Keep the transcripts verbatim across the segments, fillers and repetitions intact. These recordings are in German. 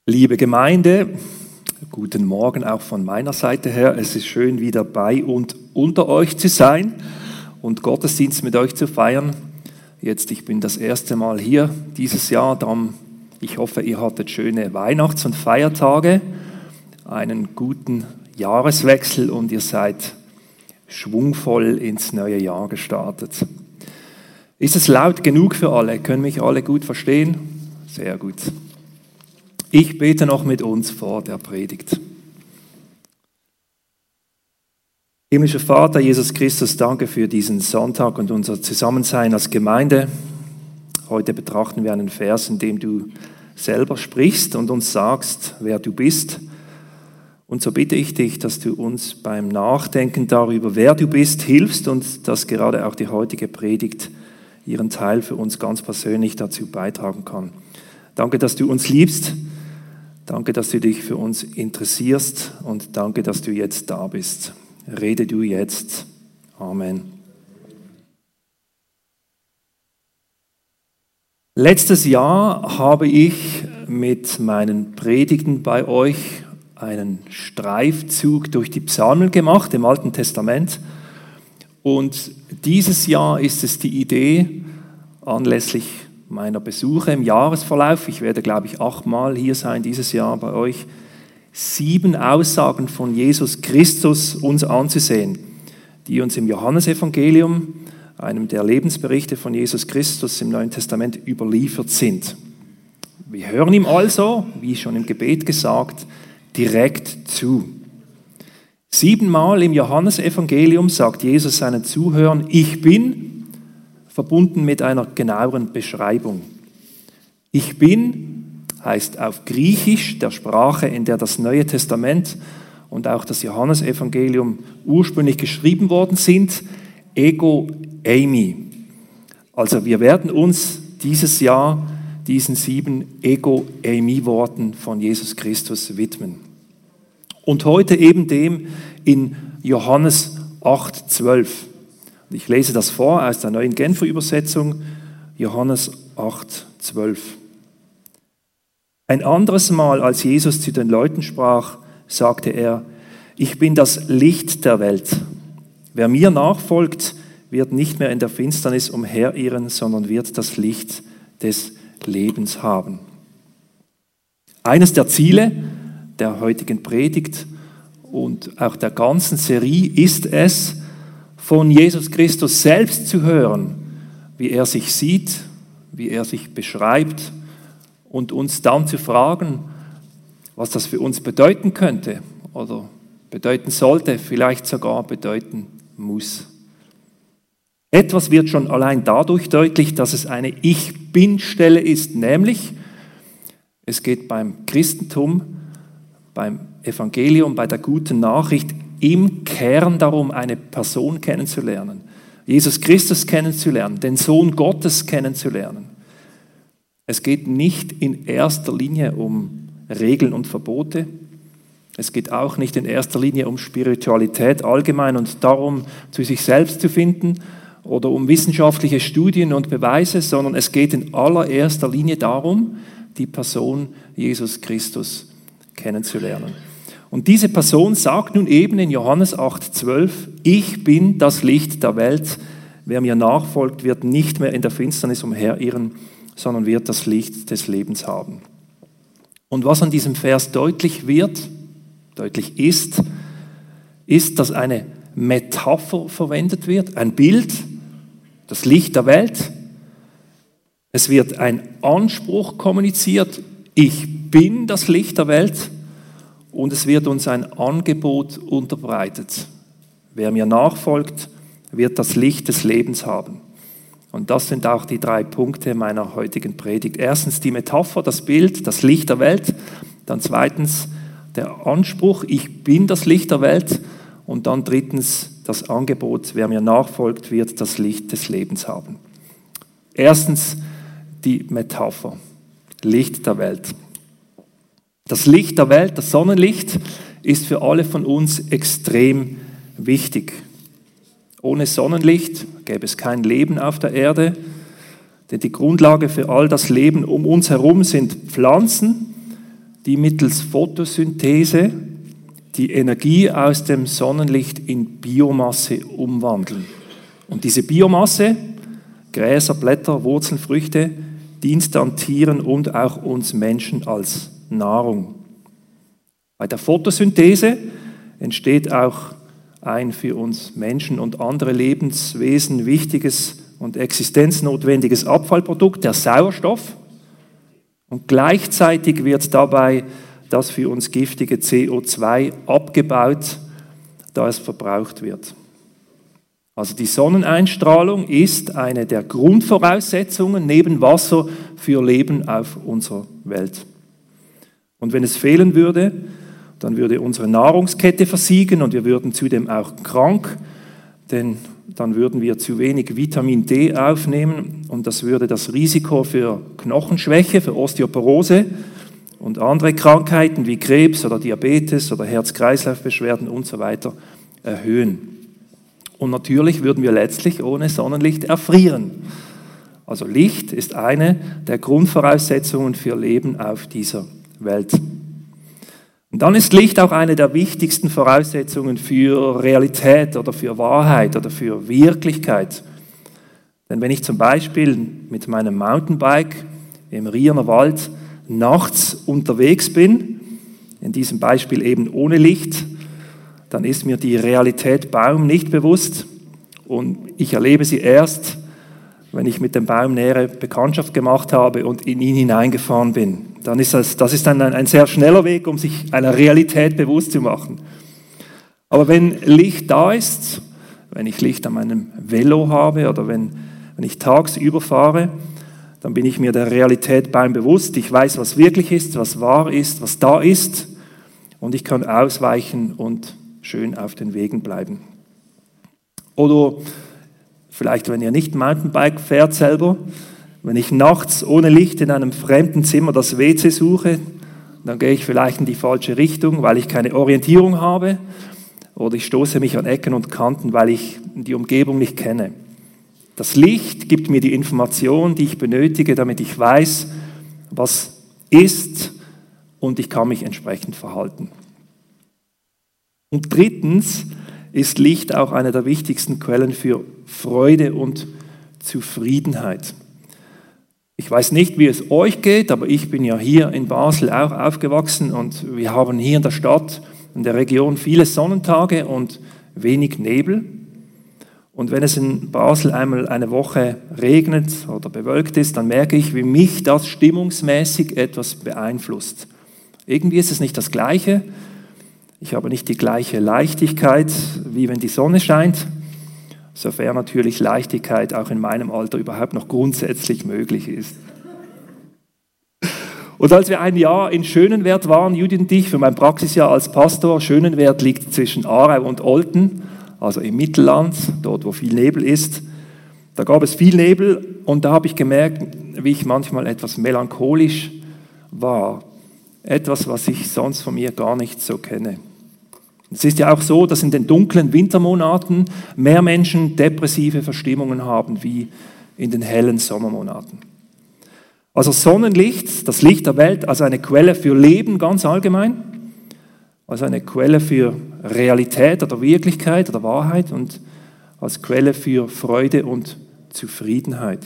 Liebe Gemeinde, guten Morgen auch von meiner Seite her. Es ist schön, wieder bei und unter euch zu sein und Gottesdienst mit euch zu feiern. Jetzt, ich bin das erste Mal hier dieses Jahr, darum, ich hoffe, ihr hattet schöne Weihnachts- und Feiertage, einen guten Jahreswechsel und ihr seid schwungvoll ins neue Jahr gestartet. Ist es laut genug für alle? Können mich alle gut verstehen? Sehr gut. Ich bete noch mit uns vor der Predigt. Himmlischer Vater, Jesus Christus, danke für diesen Sonntag und unser Zusammensein als Gemeinde. Heute betrachten wir einen Vers, in dem du selber sprichst und uns sagst, wer du bist. Und so bitte ich dich, dass du uns beim Nachdenken darüber, wer du bist, hilfst und dass gerade auch die heutige Predigt ihren Teil für uns ganz persönlich dazu beitragen kann. Danke, dass du uns liebst. Danke, dass du dich für uns interessierst und danke, dass du jetzt da bist. Rede du jetzt. Amen. Letztes Jahr habe ich mit meinen Predigten bei euch einen Streifzug durch die Psalmen gemacht, im Alten Testament. Und dieses Jahr ist es die Idee, anlässlich meiner Besuche im Jahresverlauf, ich werde, glaube ich, achtmal hier sein dieses Jahr bei euch, sieben Aussagen von Jesus Christus uns anzusehen, die uns im Johannesevangelium, einem der Lebensberichte von Jesus Christus im Neuen Testament, überliefert sind. Wir hören ihm also, wie schon im Gebet gesagt, direkt zu. Siebenmal im Johannesevangelium sagt Jesus seinen Zuhörern, ich bin, verbunden mit einer genaueren Beschreibung. Ich bin heißt auf Griechisch, der Sprache, in der das Neue Testament und auch das Johannesevangelium ursprünglich geschrieben worden sind, ego eimi. Also wir werden uns dieses Jahr diesen sieben ego eimi Worten von Jesus Christus widmen. Und heute eben dem in Johannes acht, zwölf. Ich lese das vor aus der neuen Genfer Übersetzung, Johannes acht, zwölf. Ein anderes Mal, als Jesus zu den Leuten sprach, sagte er, ich bin das Licht der Welt. Wer mir nachfolgt, wird nicht mehr in der Finsternis umherirren, sondern wird das Licht des Lebens haben. Eines der Ziele der heutigen Predigt und auch der ganzen Serie ist es, von Jesus Christus selbst zu hören, wie er sich sieht, wie er sich beschreibt und uns dann zu fragen, was das für uns bedeuten könnte oder bedeuten sollte, vielleicht sogar bedeuten muss. Etwas wird schon allein dadurch deutlich, dass es eine Ich-Bin-Stelle ist, nämlich es geht beim Christentum, beim Evangelium, bei der guten Nachricht im Kern darum, eine Person kennenzulernen, Jesus Christus kennenzulernen, den Sohn Gottes kennenzulernen. Es geht nicht in erster Linie um Regeln und Verbote. Es geht auch nicht in erster Linie um Spiritualität allgemein und darum, zu sich selbst zu finden oder um wissenschaftliche Studien und Beweise, sondern es geht in allererster Linie darum, die Person Jesus Christus kennenzulernen. Und diese Person sagt nun eben in Johannes acht, zwölf, ich bin das Licht der Welt. Wer mir nachfolgt, wird nicht mehr in der Finsternis umherirren, sondern wird das Licht des Lebens haben. Und was an diesem Vers deutlich wird, deutlich ist, ist, dass eine Metapher verwendet wird, ein Bild, das Licht der Welt. Es wird ein Anspruch kommuniziert, ich bin das Licht der Welt. Und es wird uns ein Angebot unterbreitet. Wer mir nachfolgt, wird das Licht des Lebens haben. Und das sind auch die drei Punkte meiner heutigen Predigt. Erstens die Metapher, das Bild, das Licht der Welt. Dann zweitens der Anspruch, ich bin das Licht der Welt. Und dann drittens das Angebot, wer mir nachfolgt, wird das Licht des Lebens haben. Erstens die Metapher, Licht der Welt. Das Licht der Welt, das Sonnenlicht, ist für alle von uns extrem wichtig. Ohne Sonnenlicht gäbe es kein Leben auf der Erde, denn die Grundlage für all das Leben um uns herum sind Pflanzen, die mittels Photosynthese die Energie aus dem Sonnenlicht in Biomasse umwandeln. Und diese Biomasse, Gräser, Blätter, Wurzeln, Früchte, dient dann Tieren und auch uns Menschen als Nahrung. Bei der Photosynthese entsteht auch ein für uns Menschen und andere Lebenswesen wichtiges und existenznotwendiges Abfallprodukt, der Sauerstoff. Und gleichzeitig wird dabei das für uns giftige C O zwei abgebaut, da es verbraucht wird. Also die Sonneneinstrahlung ist eine der Grundvoraussetzungen neben Wasser für Leben auf unserer Welt. Und wenn es fehlen würde, dann würde unsere Nahrungskette versiegen und wir würden zudem auch krank, denn dann würden wir zu wenig Vitamin D aufnehmen und das würde das Risiko für Knochenschwäche, für Osteoporose und andere Krankheiten wie Krebs oder Diabetes oder Herz-Kreislauf-Beschwerden und so weiter erhöhen. Und natürlich würden wir letztlich ohne Sonnenlicht erfrieren. Also Licht ist eine der Grundvoraussetzungen für Leben auf dieser Welt. Und dann ist Licht auch eine der wichtigsten Voraussetzungen für Realität oder für Wahrheit oder für Wirklichkeit. Denn wenn ich zum Beispiel mit meinem Mountainbike im Riener Wald nachts unterwegs bin, in diesem Beispiel eben ohne Licht, dann ist mir die Realität Baum nicht bewusst und ich erlebe sie erst, wenn ich mit dem Baum nähere Bekanntschaft gemacht habe und in ihn hineingefahren bin. Dann ist das, das ist dann ein, ein sehr schneller Weg, um sich einer Realität bewusst zu machen. Aber wenn Licht da ist, wenn ich Licht an meinem Velo habe oder wenn, wenn ich tagsüber fahre, dann bin ich mir der Realität Baum bewusst. Ich weiß, was wirklich ist, was wahr ist, was da ist und ich kann ausweichen und schön auf den Wegen bleiben. Oder vielleicht, wenn ihr nicht Mountainbike fährt selber, wenn ich nachts ohne Licht in einem fremden Zimmer das W C suche, dann gehe ich vielleicht in die falsche Richtung, weil ich keine Orientierung habe, oder ich stoße mich an Ecken und Kanten, weil ich die Umgebung nicht kenne. Das Licht gibt mir die Information, die ich benötige, damit ich weiß, was ist und ich kann mich entsprechend verhalten. Und drittens ist Licht auch eine der wichtigsten Quellen für Freude und Zufriedenheit. Ich weiß nicht, wie es euch geht, aber ich bin ja hier in Basel auch aufgewachsen und wir haben hier in der Stadt, in der Region viele Sonnentage und wenig Nebel. Und wenn es in Basel einmal eine Woche regnet oder bewölkt ist, dann merke ich, wie mich das stimmungsmäßig etwas beeinflusst. Irgendwie ist es nicht das Gleiche. Ich habe nicht die gleiche Leichtigkeit, wie wenn die Sonne scheint, sofern natürlich Leichtigkeit auch in meinem Alter überhaupt noch grundsätzlich möglich ist. Und als wir ein Jahr in Schönenwerd waren, Judith und ich, für mein Praxisjahr als Pastor, Schönenwerd liegt zwischen Aarau und Olten, also im Mittelland, dort wo viel Nebel ist, da gab es viel Nebel und da habe ich gemerkt, wie ich manchmal etwas melancholisch war. Etwas, was ich sonst von mir gar nicht so kenne. Es ist ja auch so, dass in den dunklen Wintermonaten mehr Menschen depressive Verstimmungen haben wie in den hellen Sommermonaten. Also Sonnenlicht, das Licht der Welt, als eine Quelle für Leben ganz allgemein, als eine Quelle für Realität oder Wirklichkeit oder Wahrheit und als Quelle für Freude und Zufriedenheit.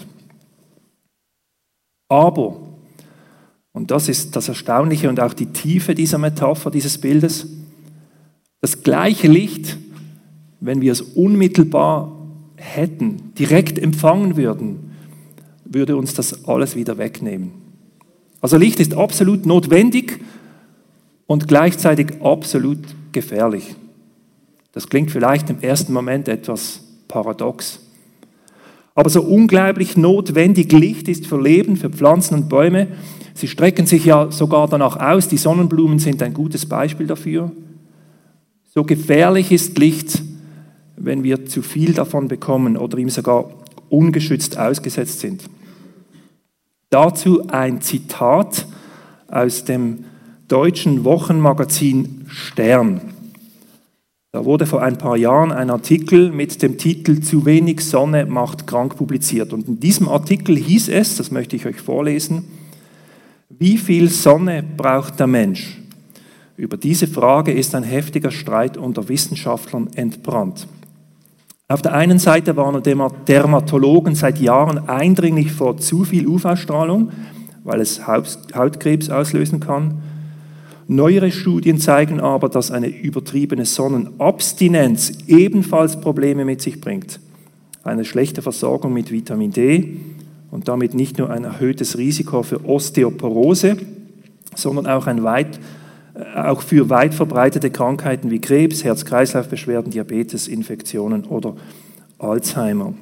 Aber, und das ist das Erstaunliche und auch die Tiefe dieser Metapher, dieses Bildes, das gleiche Licht, wenn wir es unmittelbar hätten, direkt empfangen würden, würde uns das alles wieder wegnehmen. Also Licht ist absolut notwendig und gleichzeitig absolut gefährlich. Das klingt vielleicht im ersten Moment etwas paradox. Aber so unglaublich notwendig Licht ist für Leben, für Pflanzen und Bäume. Sie strecken sich ja sogar danach aus. Die Sonnenblumen sind ein gutes Beispiel dafür. So gefährlich ist Licht, wenn wir zu viel davon bekommen oder ihm sogar ungeschützt ausgesetzt sind. Dazu ein Zitat aus dem deutschen Wochenmagazin Stern. Da wurde vor ein paar Jahren ein Artikel mit dem Titel "Zu wenig Sonne macht krank" publiziert. Und in diesem Artikel hieß es, das möchte ich euch vorlesen, Wie viel Sonne braucht der Mensch? Über diese Frage ist ein heftiger Streit unter Wissenschaftlern entbrannt. Auf der einen Seite warnen Dermatologen seit Jahren eindringlich vor zu viel U V-Strahlung, weil es Hautkrebs auslösen kann. Neuere Studien zeigen aber, dass eine übertriebene Sonnenabstinenz ebenfalls Probleme mit sich bringt. Eine schlechte Versorgung mit Vitamin D und damit nicht nur ein erhöhtes Risiko für Osteoporose, sondern auch, ein weit, auch für weit verbreitete Krankheiten wie Krebs, Herz-Kreislauf-Beschwerden, Diabetes, Infektionen oder Alzheimer.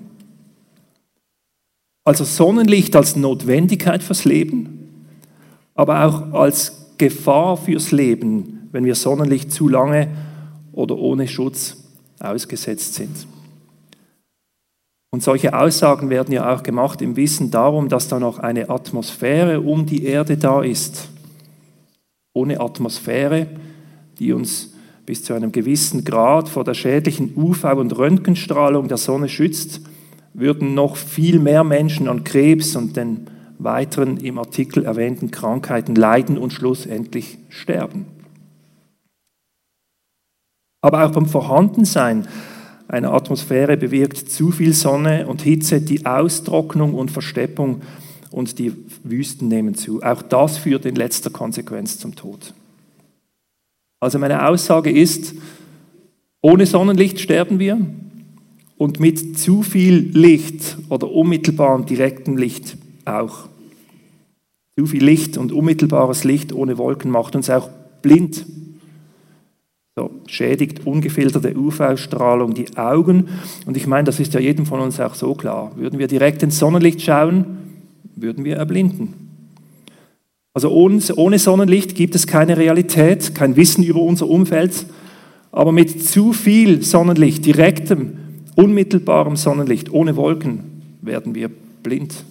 Also Sonnenlicht als Notwendigkeit fürs Leben, aber auch als Gefahr fürs Leben, wenn wir Sonnenlicht zu lange oder ohne Schutz ausgesetzt sind. Und solche Aussagen werden ja auch gemacht im Wissen darum, dass da noch eine Atmosphäre um die Erde da ist. Ohne Atmosphäre, die uns bis zu einem gewissen Grad vor der schädlichen U V- und Röntgenstrahlung der Sonne schützt, würden noch viel mehr Menschen an Krebs und den weiteren im Artikel erwähnten Krankheiten leiden und schlussendlich sterben. Aber auch beim Vorhandensein einer Atmosphäre bewirkt zu viel Sonne und Hitze die Austrocknung und Versteppung und die Wüsten nehmen zu. Auch das führt in letzter Konsequenz zum Tod. Also meine Aussage ist, ohne Sonnenlicht sterben wir und mit zu viel Licht oder unmittelbarem direktem Licht auch. Zu viel Licht und unmittelbares Licht ohne Wolken macht uns auch blind. So, schädigt ungefilterte U V-Strahlung die Augen. Und ich meine, das ist ja jedem von uns auch so klar. Würden wir direkt ins Sonnenlicht schauen, würden wir erblinden. Also ohne, ohne Sonnenlicht gibt es keine Realität, kein Wissen über unser Umfeld. Aber mit zu viel Sonnenlicht, direktem, unmittelbarem Sonnenlicht, ohne Wolken, werden wir blind.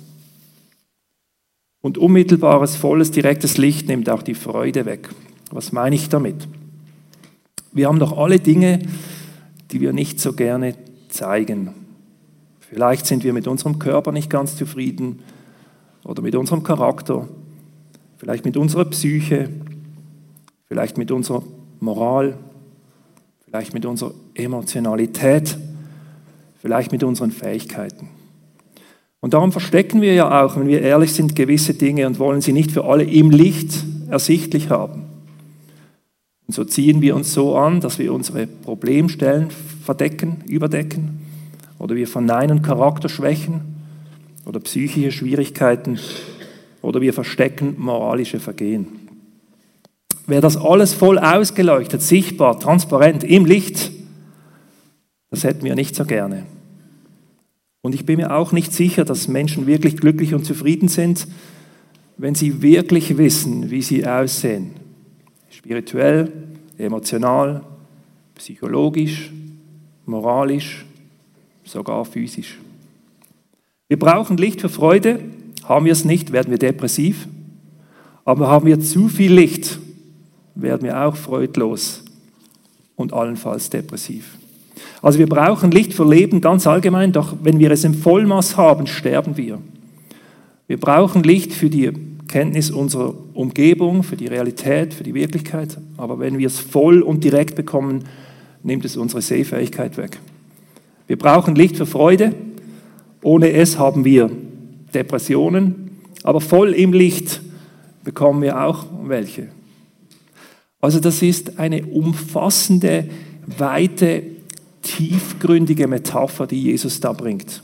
Und unmittelbares, volles, direktes Licht nimmt auch die Freude weg. Was meine ich damit? Wir haben doch alle Dinge, die wir nicht so gerne zeigen. Vielleicht sind wir mit unserem Körper nicht ganz zufrieden oder mit unserem Charakter, vielleicht mit unserer Psyche, vielleicht mit unserer Moral, vielleicht mit unserer Emotionalität, vielleicht mit unseren Fähigkeiten. Und darum verstecken wir ja auch, wenn wir ehrlich sind, gewisse Dinge und wollen sie nicht für alle im Licht ersichtlich haben. Und so ziehen wir uns so an, dass wir unsere Problemstellen verdecken, überdecken, oder wir verneinen Charakterschwächen oder psychische Schwierigkeiten, oder wir verstecken moralische Vergehen. Wäre das alles voll ausgeleuchtet, sichtbar, transparent, im Licht, das hätten wir nicht so gerne. Und ich bin mir auch nicht sicher, dass Menschen wirklich glücklich und zufrieden sind, wenn sie wirklich wissen, wie sie aussehen. Spirituell, emotional, psychologisch, moralisch, sogar physisch. Wir brauchen Licht für Freude. Haben wir es nicht, werden wir depressiv. Aber haben wir zu viel Licht, werden wir auch freudlos und allenfalls depressiv. Also wir brauchen Licht für Leben ganz allgemein, doch wenn wir es im Vollmaß haben, sterben wir. Wir brauchen Licht für die Kenntnis unserer Umgebung, für die Realität, für die Wirklichkeit. Aber wenn wir es voll und direkt bekommen, nimmt es unsere Sehfähigkeit weg. Wir brauchen Licht für Freude. Ohne es haben wir Depressionen. Aber voll im Licht bekommen wir auch welche. Also das ist eine umfassende, weite, tiefgründige Metapher, die Jesus da bringt.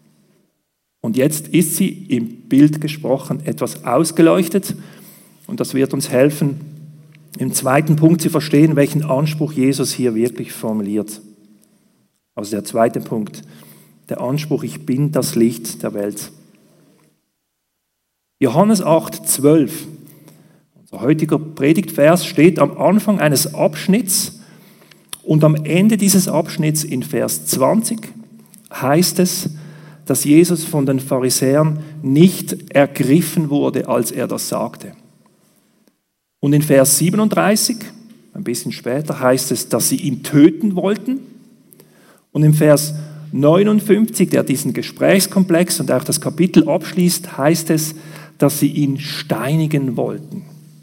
Und jetzt ist sie im Bild gesprochen etwas ausgeleuchtet und das wird uns helfen, im zweiten Punkt zu verstehen, welchen Anspruch Jesus hier wirklich formuliert. Also der zweite Punkt, der Anspruch, ich bin das Licht der Welt. Johannes acht, zwölf, unser heutiger Predigtvers, steht am Anfang eines Abschnitts und am Ende dieses Abschnitts in Vers zwanzig heißt es, dass Jesus von den Pharisäern nicht ergriffen wurde, als er das sagte. Und in Vers siebenunddreißig, ein bisschen später, heißt es, dass sie ihn töten wollten. Und im Vers neunundfünfzig, der diesen Gesprächskomplex und auch das Kapitel abschließt, heißt es, dass sie ihn steinigen wollten.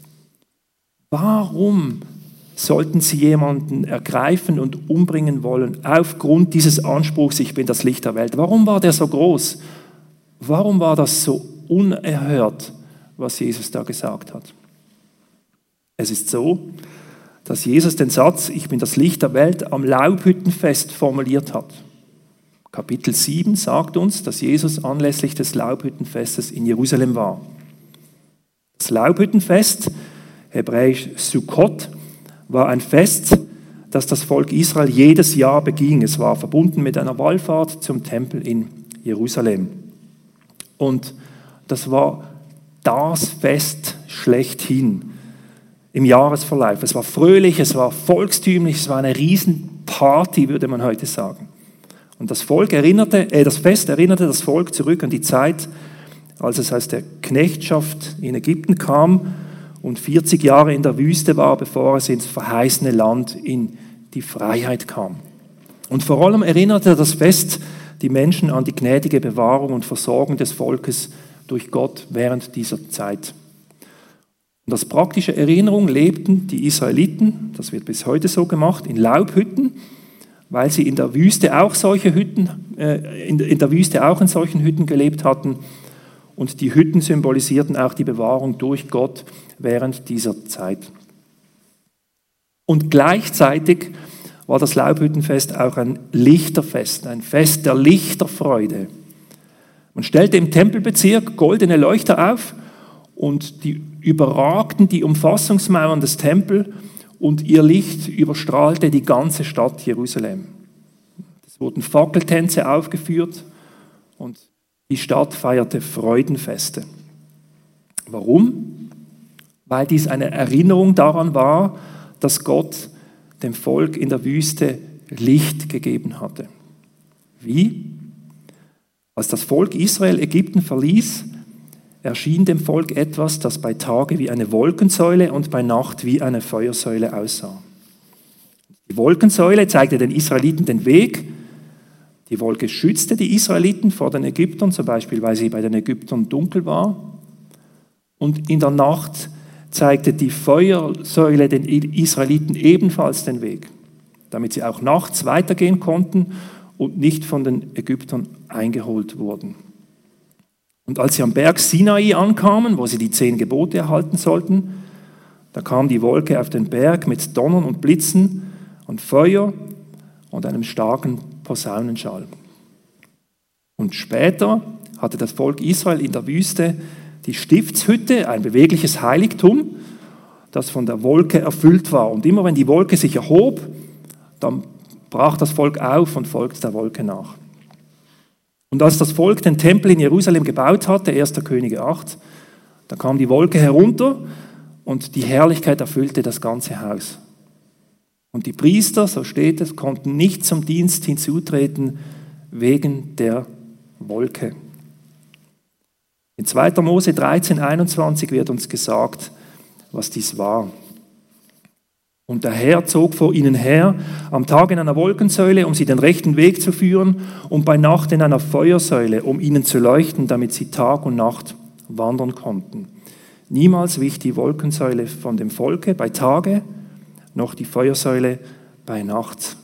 Warum sollten sie jemanden ergreifen und umbringen wollen aufgrund dieses Anspruchs, ich bin das Licht der Welt? Warum war der so groß? Warum war das so unerhört, was Jesus da gesagt hat? Es ist so, dass Jesus den Satz, ich bin das Licht der Welt, am Laubhüttenfest formuliert hat. Kapitel sieben sagt uns, dass Jesus anlässlich des Laubhüttenfestes in Jerusalem war. Das Laubhüttenfest, hebräisch Sukkot, war ein Fest, das das Volk Israel jedes Jahr beging. Es war verbunden mit einer Wallfahrt zum Tempel in Jerusalem. Und das war das Fest schlechthin im Jahresverlauf. Es war fröhlich, es war volkstümlich, es war eine Riesenparty, würde man heute sagen. Und das Volk erinnerte, äh, das Fest erinnerte das Volk zurück an die Zeit, als es aus der Knechtschaft in Ägypten kam und vierzig Jahre in der Wüste war, bevor es ins verheißene Land in die Freiheit kam. Und vor allem erinnerte das Fest die Menschen an die gnädige Bewahrung und Versorgung des Volkes durch Gott während dieser Zeit. Und als praktische Erinnerung lebten die Israeliten, das wird bis heute so gemacht, in Laubhütten, weil sie in der Wüste auch solche Hütten, äh, in, in der Wüste auch in solchen Hütten gelebt hatten. Und die Hütten symbolisierten auch die Bewahrung durch Gott während dieser Zeit. Und gleichzeitig war das Laubhüttenfest auch ein Lichterfest, ein Fest der Lichterfreude. Man stellte im Tempelbezirk goldene Leuchter auf und die überragten die Umfassungsmauern des Tempels und ihr Licht überstrahlte die ganze Stadt Jerusalem. Es wurden Fackeltänze aufgeführt und die Stadt feierte Freudenfeste. Warum? Weil dies eine Erinnerung daran war, dass Gott dem Volk in der Wüste Licht gegeben hatte. Wie? Als das Volk Israel Ägypten verließ, erschien dem Volk etwas, das bei Tage wie eine Wolkensäule und bei Nacht wie eine Feuersäule aussah. Die Wolkensäule zeigte den Israeliten den Weg. Die Wolke schützte die Israeliten vor den Ägyptern, zum Beispiel, weil sie bei den Ägyptern dunkel war. Und in der Nacht zeigte die Feuersäule den Israeliten ebenfalls den Weg, damit sie auch nachts weitergehen konnten und nicht von den Ägyptern eingeholt wurden. Und als sie am Berg Sinai ankamen, wo sie die zehn Gebote erhalten sollten, da kam die Wolke auf den Berg mit Donnern und Blitzen und Feuer und einem starken Posaunenschall. Und später hatte das Volk Israel in der Wüste die Stiftshütte, ein bewegliches Heiligtum, das von der Wolke erfüllt war. Und immer wenn die Wolke sich erhob, dann brach das Volk auf und folgte der Wolke nach. Und als das Volk den Tempel in Jerusalem gebaut hatte, erster Könige acht, da kam die Wolke herunter und die Herrlichkeit erfüllte das ganze Haus. Und die Priester, so steht es, konnten nicht zum Dienst hinzutreten wegen der Wolke. In zweiter Mose dreizehn, einundzwanzig wird uns gesagt, was dies war. Und der Herr zog vor ihnen her, am Tag in einer Wolkensäule, um sie den rechten Weg zu führen, und bei Nacht in einer Feuersäule, um ihnen zu leuchten, damit sie Tag und Nacht wandern konnten. Niemals wich die Wolkensäule von dem Volke bei Tage, noch die Feuersäule bei Nacht.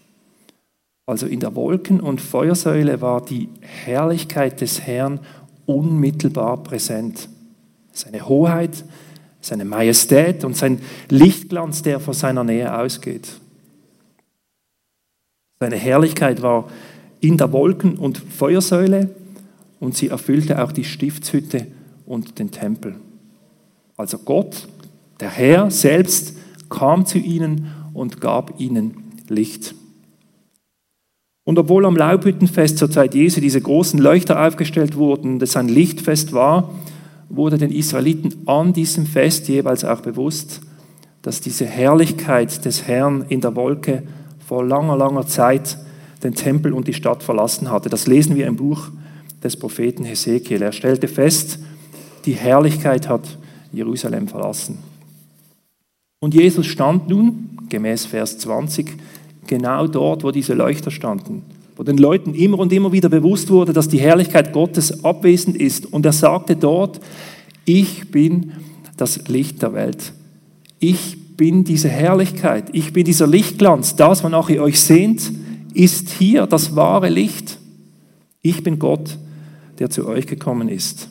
Also in der Wolken- und Feuersäule war die Herrlichkeit des Herrn unmittelbar präsent. Seine Hoheit, seine Majestät und sein Lichtglanz, der vor seiner Nähe ausgeht. Seine Herrlichkeit war in der Wolken- und Feuersäule und sie erfüllte auch die Stiftshütte und den Tempel. Also Gott, der Herr selbst, kam zu ihnen und gab ihnen Licht. Und obwohl am Laubhüttenfest zur Zeit Jesu diese großen Leuchter aufgestellt wurden, das ein Lichtfest war, wurde den Israeliten an diesem Fest jeweils auch bewusst, dass diese Herrlichkeit des Herrn in der Wolke vor langer, langer Zeit den Tempel und die Stadt verlassen hatte. Das lesen wir im Buch des Propheten Hesekiel. Er stellte fest, die Herrlichkeit hat Jerusalem verlassen. Und Jesus stand nun, gemäß Vers zwanzig, genau dort, wo diese Leuchter standen, wo den Leuten immer und immer wieder bewusst wurde, dass die Herrlichkeit Gottes abwesend ist. Und er sagte dort, Ich bin das Licht der Welt. Ich bin diese Herrlichkeit. Ich bin dieser Lichtglanz. Das, wonach ihr euch sehnt, ist hier das wahre Licht. Ich bin Gott, der zu euch gekommen ist.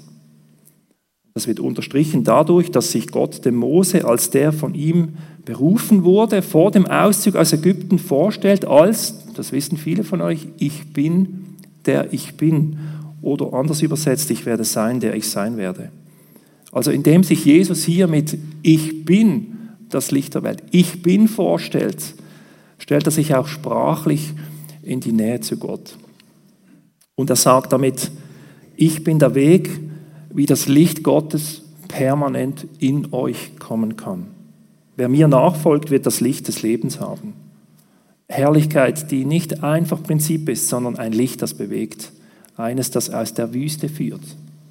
Das wird unterstrichen dadurch, dass sich Gott dem Mose als der von ihm berufen wurde, vor dem Auszug aus Ägypten vorstellt als, das wissen viele von euch, ich bin, der ich bin. Oder anders übersetzt, ich werde sein, der ich sein werde. Also indem sich Jesus hier mit ich bin das Licht der Welt, ich bin vorstellt, stellt er sich auch sprachlich in die Nähe zu Gott. Und er sagt damit, ich bin der Weg, wie das Licht Gottes permanent in euch kommen kann. Wer mir nachfolgt, wird das Licht des Lebens haben. Herrlichkeit, die nicht einfach Prinzip ist, sondern ein Licht, das bewegt. Eines, das aus der Wüste führt.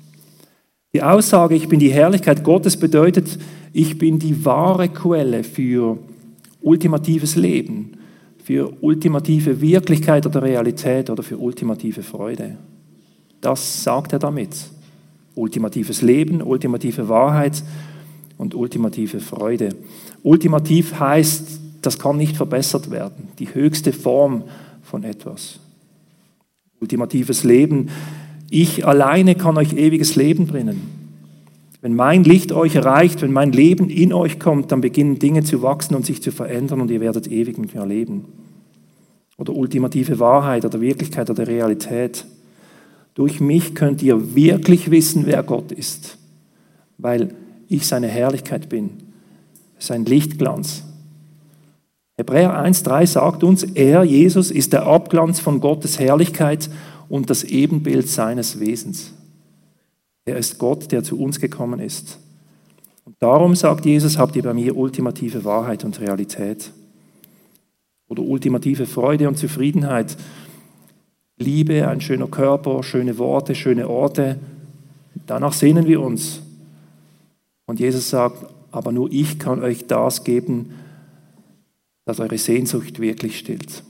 Die Aussage, ich bin die Herrlichkeit Gottes, bedeutet, ich bin die wahre Quelle für ultimatives Leben, für ultimative Wirklichkeit oder Realität oder für ultimative Freude. Das sagt er damit. Ultimatives Leben, ultimative Wahrheit und ultimative Freude. Ultimativ heißt, das kann nicht verbessert werden. Die höchste Form von etwas. Ultimatives Leben. Ich alleine kann euch ewiges Leben bringen. Wenn mein Licht euch erreicht, wenn mein Leben in euch kommt, dann beginnen Dinge zu wachsen und sich zu verändern und ihr werdet ewig mit mir leben. Oder ultimative Wahrheit oder Wirklichkeit oder Realität. Durch mich könnt ihr wirklich wissen, wer Gott ist, weil ich seine Herrlichkeit bin, sein Lichtglanz. Hebräer eins drei sagt uns, er, Jesus, ist der Abglanz von Gottes Herrlichkeit und das Ebenbild seines Wesens. Er ist Gott, der zu uns gekommen ist. Und darum, sagt Jesus, habt ihr bei mir ultimative Wahrheit und Realität. Oder ultimative Freude und Zufriedenheit. Liebe, ein schöner Körper, schöne Worte, schöne Orte. Danach sehnen wir uns. Und Jesus sagt, aber nur ich kann euch das geben, dass eure Sehnsucht wirklich stillt.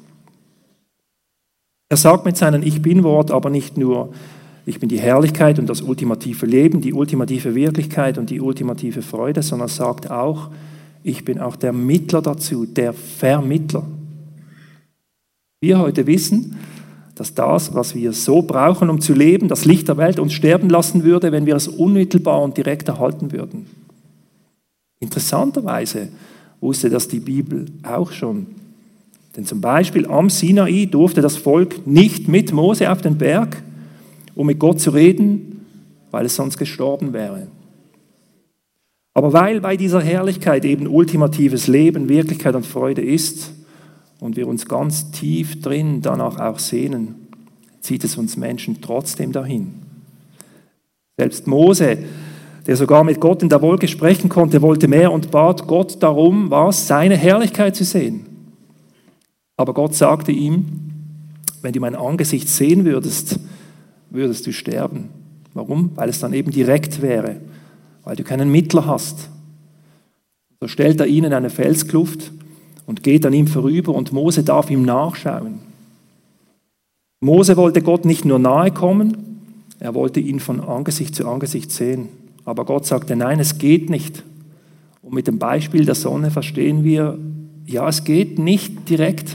Er sagt mit seinem Ich Bin-Wort aber nicht nur, ich bin die Herrlichkeit und das ultimative Leben, die ultimative Wirklichkeit und die ultimative Freude, sondern er sagt auch, ich bin auch der Mittler dazu, der Vermittler. Wir heute wissen, dass das, was wir so brauchen, um zu leben, das Licht der Welt uns sterben lassen würde, wenn wir es unmittelbar und direkt erhalten würden. Interessanterweise wusste das die Bibel auch schon. Denn zum Beispiel am Sinai durfte das Volk nicht mit Mose auf den Berg, um mit Gott zu reden, weil es sonst gestorben wäre. Aber weil bei dieser Herrlichkeit eben ultimatives Leben, Wirklichkeit und Freude ist und wir uns ganz tief drin danach auch sehnen, zieht es uns Menschen trotzdem dahin. Selbst Mose, der sogar mit Gott in der Wolke sprechen konnte, wollte mehr und bat Gott darum, was? Seine Herrlichkeit zu sehen. Aber Gott sagte ihm, wenn du mein Angesicht sehen würdest, würdest du sterben. Warum? Weil es dann eben direkt wäre, weil du keinen Mittler hast. So stellt er ihn in eine Felskluft und geht an ihm vorüber und Mose darf ihm nachschauen. Mose wollte Gott nicht nur nahe kommen, er wollte ihn von Angesicht zu Angesicht sehen. Aber Gott sagte, nein, es geht nicht. Und mit dem Beispiel der Sonne verstehen wir, ja, es geht nicht direkt.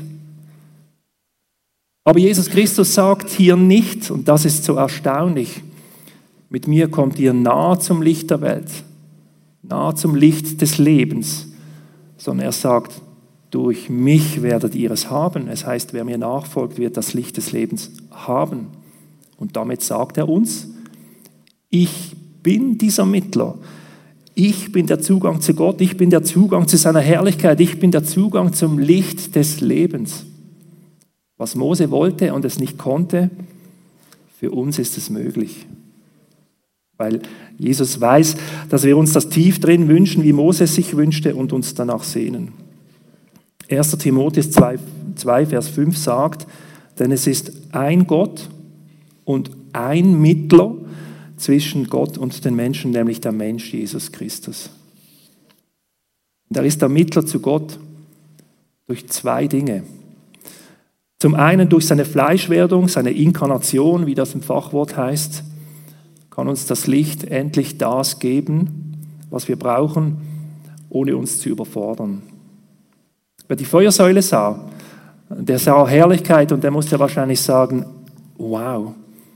Aber Jesus Christus sagt hier nicht, und das ist so erstaunlich, mit mir kommt ihr nah zum Licht der Welt, nah zum Licht des Lebens, sondern er sagt, durch mich werdet ihr es haben. Es heißt, wer mir nachfolgt, wird das Licht des Lebens haben. Und damit sagt er uns, ich bin dieser Mittler. Ich bin der Zugang zu Gott, ich bin der Zugang zu seiner Herrlichkeit, ich bin der Zugang zum Licht des Lebens. Was Mose wollte und es nicht konnte, für uns ist es möglich. Weil Jesus weiß, dass wir uns das tief drin wünschen, wie Mose es sich wünschte und uns danach sehnen. erster Timotheus zwei, Vers fünf sagt, denn es ist ein Gott und ein Mittler zwischen Gott und den Menschen, nämlich der Mensch Jesus Christus. Und er ist der Mittler zu Gott durch zwei Dinge. Zum einen durch seine Fleischwerdung, seine Inkarnation, wie das im Fachwort heißt, kann uns das Licht endlich das geben, was wir brauchen, ohne uns zu überfordern. Wer die Feuersäule sah, der sah Herrlichkeit und der musste wahrscheinlich sagen, wow.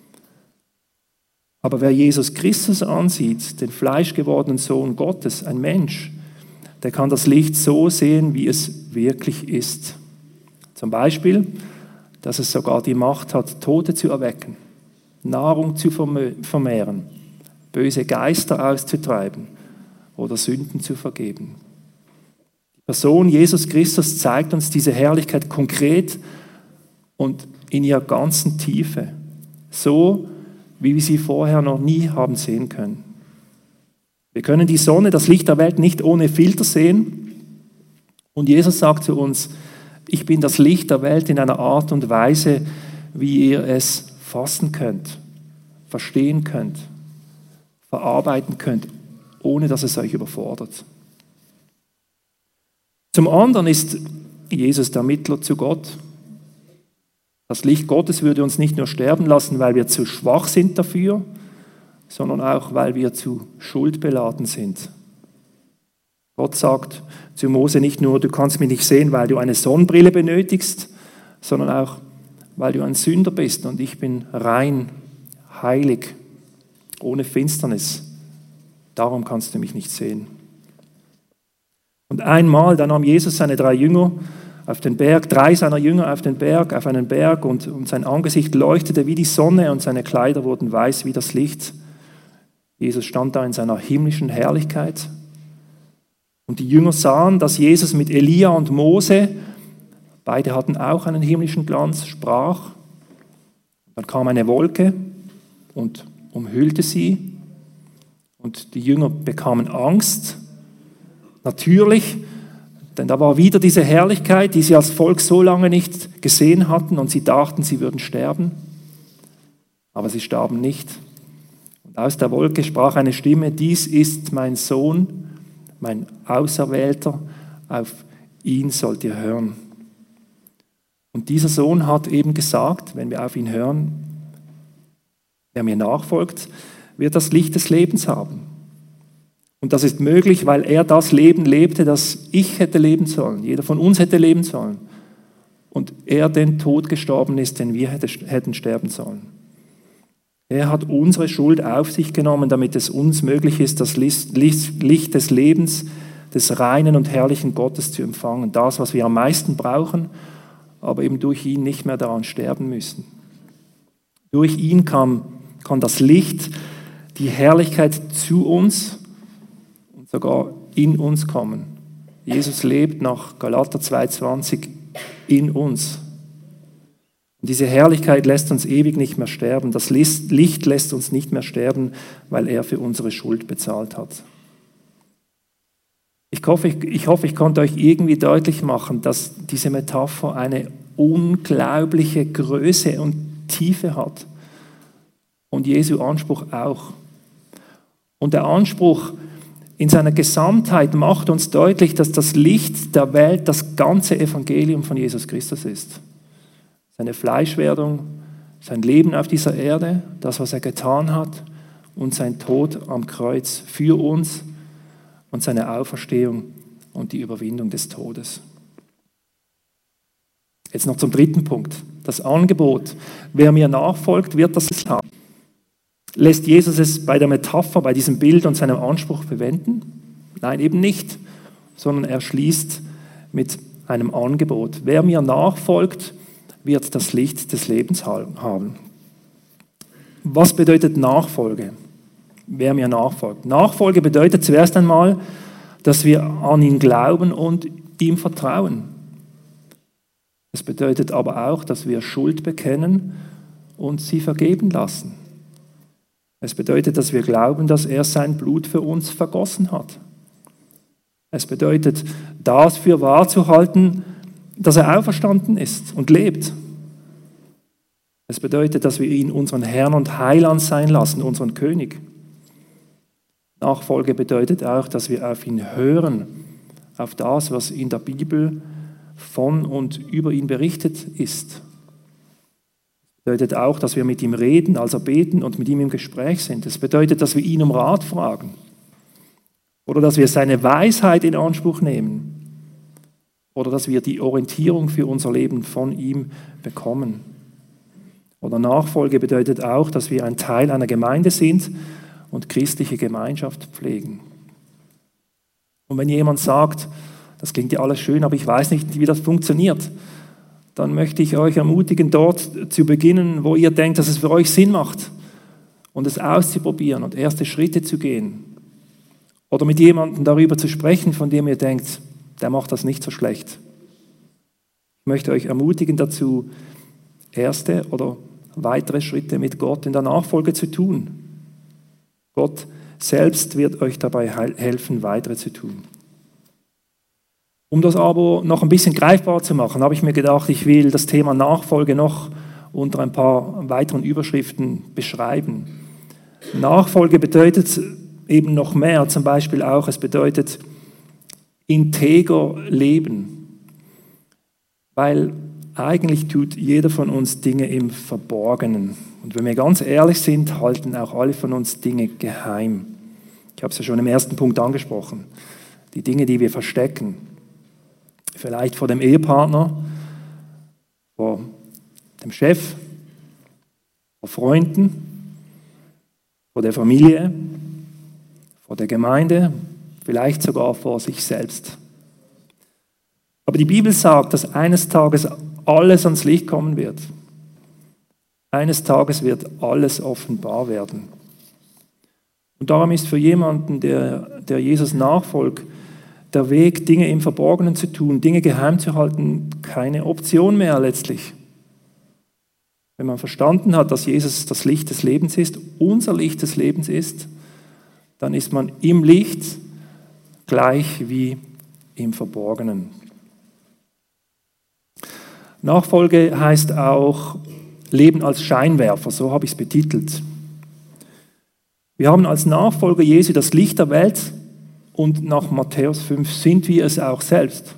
Aber wer Jesus Christus ansieht, den fleischgewordenen Sohn Gottes, ein Mensch, der kann das Licht so sehen, wie es wirklich ist. Zum Beispiel, dass es sogar die Macht hat, Tote zu erwecken, Nahrung zu vermehren, böse Geister auszutreiben oder Sünden zu vergeben. Die Person Jesus Christus zeigt uns diese Herrlichkeit konkret und in ihrer ganzen Tiefe, so wie wir sie vorher noch nie haben sehen können. Wir können die Sonne, das Licht der Welt, nicht ohne Filter sehen. Und Jesus sagt zu uns, ich bin das Licht der Welt in einer Art und Weise, wie ihr es fassen könnt, verstehen könnt, verarbeiten könnt, ohne dass es euch überfordert. Zum anderen ist Jesus der Mittler zu Gott. Das Licht Gottes würde uns nicht nur sterben lassen, weil wir zu schwach sind dafür, sondern auch, weil wir zu schuldbeladen sind. Gott sagt zu Mose nicht nur, du kannst mich nicht sehen, weil du eine Sonnenbrille benötigst, sondern auch, weil du ein Sünder bist und ich bin rein, heilig, ohne Finsternis. Darum kannst du mich nicht sehen. Und einmal, da nahm Jesus seine drei Jünger auf den Berg, drei seiner Jünger auf den Berg, auf einen Berg und, und sein Angesicht leuchtete wie die Sonne und seine Kleider wurden weiß wie das Licht. Jesus stand da in seiner himmlischen Herrlichkeit. Und die Jünger sahen, dass Jesus mit Elia und Mose, beide hatten auch einen himmlischen Glanz, sprach. Dann kam eine Wolke und umhüllte sie. Und die Jünger bekamen Angst. Natürlich, denn da war wieder diese Herrlichkeit, die sie als Volk so lange nicht gesehen hatten und sie dachten, sie würden sterben. Aber sie starben nicht. Und aus der Wolke sprach eine Stimme, dies ist mein Sohn, mein Auserwählter, auf ihn sollt ihr hören. Und dieser Sohn hat eben gesagt, wenn wir auf ihn hören, wer mir nachfolgt, wird das Licht des Lebens haben. Und das ist möglich, weil er das Leben lebte, das ich hätte leben sollen. Jeder von uns hätte leben sollen. Und er den Tod gestorben ist, den wir hätten sterben sollen. Er hat unsere Schuld auf sich genommen, damit es uns möglich ist, das Licht des Lebens, des reinen und herrlichen Gottes zu empfangen. Das, was wir am meisten brauchen, aber eben durch ihn nicht mehr daran sterben müssen. Durch ihn kam, kann das Licht, die Herrlichkeit zu uns und sogar in uns kommen. Jesus lebt nach Galater zwei zwanzig in uns. Und diese Herrlichkeit lässt uns ewig nicht mehr sterben. Das Licht lässt uns nicht mehr sterben, weil er für unsere Schuld bezahlt hat. Ich hoffe, ich, ich hoffe, ich konnte euch irgendwie deutlich machen, dass diese Metapher eine unglaubliche Größe und Tiefe hat. Und Jesu Anspruch auch. Und der Anspruch in seiner Gesamtheit macht uns deutlich, dass das Licht der Welt das ganze Evangelium von Jesus Christus ist. Seine Fleischwerdung, sein Leben auf dieser Erde, das, was er getan hat und sein Tod am Kreuz für uns und seine Auferstehung und die Überwindung des Todes. Jetzt noch zum dritten Punkt. Das Angebot. Wer mir nachfolgt, wird das haben. Lässt Jesus es bei der Metapher, bei diesem Bild und seinem Anspruch bewenden? Nein, eben nicht, sondern er schließt mit einem Angebot. Wer mir nachfolgt, wird das Licht des Lebens haben. Was bedeutet Nachfolge? Wer mir nachfolgt? Nachfolge bedeutet zuerst einmal, dass wir an ihn glauben und ihm vertrauen. Es bedeutet aber auch, dass wir Schuld bekennen und sie vergeben lassen. Es bedeutet, dass wir glauben, dass er sein Blut für uns vergossen hat. Es bedeutet, das für wahr zu halten, dass er auferstanden ist und lebt. Es bedeutet, dass wir ihn unseren Herrn und Heiland sein lassen, unseren König. Nachfolge bedeutet auch, dass wir auf ihn hören, auf das, was in der Bibel von und über ihn berichtet ist. Es bedeutet auch, dass wir mit ihm reden, also beten und mit ihm im Gespräch sind. Es bedeutet, dass wir ihn um Rat fragen oder dass wir seine Weisheit in Anspruch nehmen oder dass wir die Orientierung für unser Leben von ihm bekommen. Oder Nachfolge bedeutet auch, dass wir ein Teil einer Gemeinde sind und christliche Gemeinschaft pflegen. Und wenn jemand sagt, das klingt ja alles schön, aber ich weiß nicht, wie das funktioniert, dann möchte ich euch ermutigen, dort zu beginnen, wo ihr denkt, dass es für euch Sinn macht und es auszuprobieren und erste Schritte zu gehen. Oder mit jemandem darüber zu sprechen, von dem ihr denkt, der macht das nicht so schlecht. Ich möchte euch ermutigen dazu, erste oder weitere Schritte mit Gott in der Nachfolge zu tun. Gott selbst wird euch dabei helfen, weitere zu tun. Um das aber noch ein bisschen greifbar zu machen, habe ich mir gedacht, ich will das Thema Nachfolge noch unter ein paar weiteren Überschriften beschreiben. Nachfolge bedeutet eben noch mehr, zum Beispiel auch, es bedeutet integer leben. Weil eigentlich tut jeder von uns Dinge im Verborgenen. Und wenn wir ganz ehrlich sind, halten auch alle von uns Dinge geheim. Ich habe es ja schon im ersten Punkt angesprochen. Die Dinge, die wir verstecken. Vielleicht vor dem Ehepartner, vor dem Chef, vor Freunden, vor der Familie, vor der Gemeinde, vielleicht sogar vor sich selbst. Aber die Bibel sagt, dass eines Tages alles ans Licht kommen wird. Eines Tages wird alles offenbar werden. Und darum ist für jemanden, der, der Jesus nachfolgt, der Weg, Dinge im Verborgenen zu tun, Dinge geheim zu halten, keine Option mehr letztlich. Wenn man verstanden hat, dass Jesus das Licht des Lebens ist, unser Licht des Lebens ist, dann ist man im Licht gleich wie im Verborgenen. Nachfolge heißt auch Leben als Scheinwerfer, so habe ich es betitelt. Wir haben als Nachfolger Jesu das Licht der Welt und nach Matthäus fünf sind wir es auch selbst.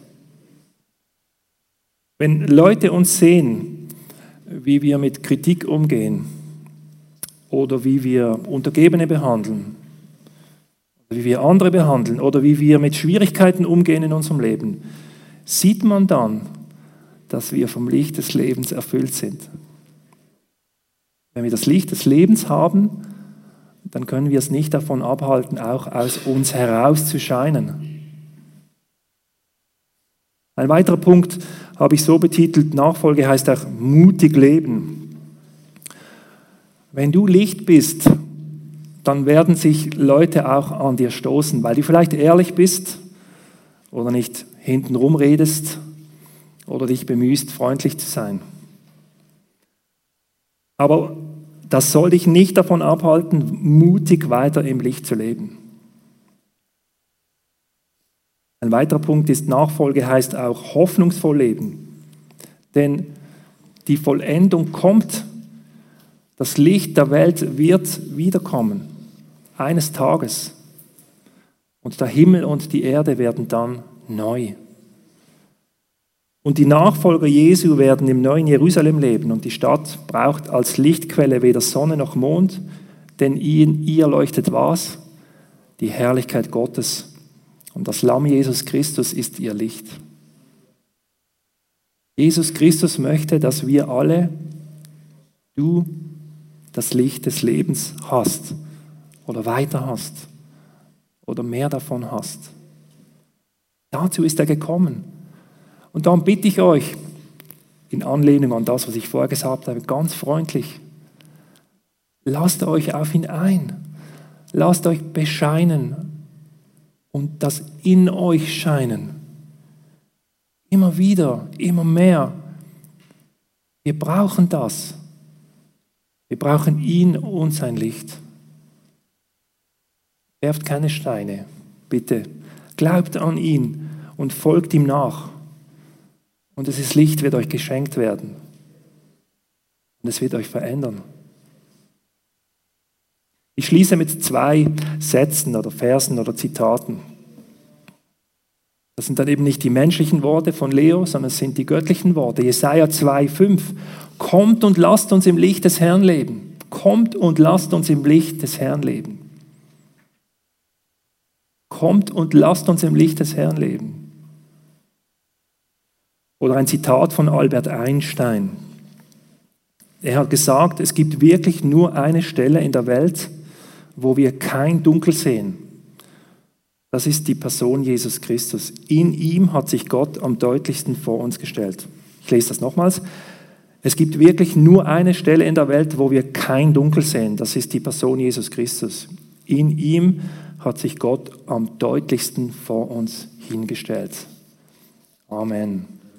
Wenn Leute uns sehen, wie wir mit Kritik umgehen oder wie wir Untergebene behandeln, wie wir andere behandeln oder wie wir mit Schwierigkeiten umgehen in unserem Leben, sieht man dann, dass wir vom Licht des Lebens erfüllt sind. Wenn wir das Licht des Lebens haben, dann können wir es nicht davon abhalten, auch aus uns heraus zu scheinen. Ein weiterer Punkt habe ich so betitelt, Nachfolge heißt auch mutig leben. Wenn du Licht bist, dann werden sich Leute auch an dir stoßen, weil du vielleicht ehrlich bist oder nicht hintenrum redest oder dich bemühst, freundlich zu sein. Aber das soll dich nicht davon abhalten, mutig weiter im Licht zu leben. Ein weiterer Punkt ist, Nachfolge heißt auch hoffnungsvoll leben. Denn die Vollendung kommt, das Licht der Welt wird wiederkommen, eines Tages. Und der Himmel und die Erde werden dann neu. Und die Nachfolger Jesu werden im neuen Jerusalem leben und die Stadt braucht als Lichtquelle weder Sonne noch Mond, denn in ihr leuchtet was? Die Herrlichkeit Gottes. Und das Lamm Jesus Christus ist ihr Licht. Jesus Christus möchte, dass wir alle, du, das Licht des Lebens hast oder weiter hast oder mehr davon hast. Dazu ist er gekommen. Und darum bitte ich euch, in Anlehnung an das, was ich vorher gesagt habe, ganz freundlich, lasst euch auf ihn ein, lasst euch bescheinen und das in euch scheinen. Immer wieder, immer mehr. Wir brauchen das. Wir brauchen ihn und sein Licht. Werft keine Steine, bitte. Glaubt an ihn und folgt ihm nach. Und dieses Licht wird euch geschenkt werden. Und es wird euch verändern. Ich schließe mit zwei Sätzen oder Versen oder Zitaten. Das sind dann eben nicht die menschlichen Worte von Leo, sondern es sind die göttlichen Worte. Jesaja zwei, fünf. Kommt und lasst uns im Licht des Herrn leben. Kommt und lasst uns im Licht des Herrn leben. Kommt und lasst uns im Licht des Herrn leben. Oder ein Zitat von Albert Einstein. Er hat gesagt, es gibt wirklich nur eine Stelle in der Welt, wo wir kein Dunkel sehen. Das ist die Person Jesus Christus. In ihm hat sich Gott am deutlichsten vor uns gestellt. Ich lese das nochmals. Es gibt wirklich nur eine Stelle in der Welt, wo wir kein Dunkel sehen. Das ist die Person Jesus Christus. In ihm hat sich Gott am deutlichsten vor uns hingestellt. Amen.